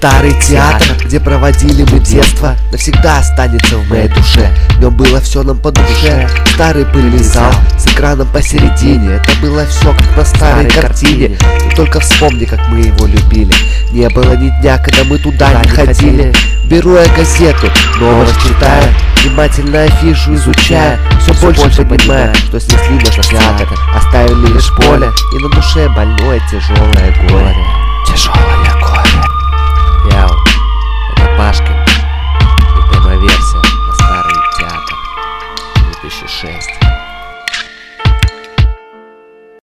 Старый театр, где проводили мы детство, навсегда останется в моей душе. В нем было все нам по душе. Старый пыльный зал с экраном посередине. Это было все как на старой картине. И только вспомни, как мы его любили. Не было ни дня, когда мы туда не ходили. Беру я газету, новость читаю, внимательно афишу изучая, все больше понимая, что снесли наш театр, оставили лишь поле, и на душе больное тяжелое горе. Тяжелое.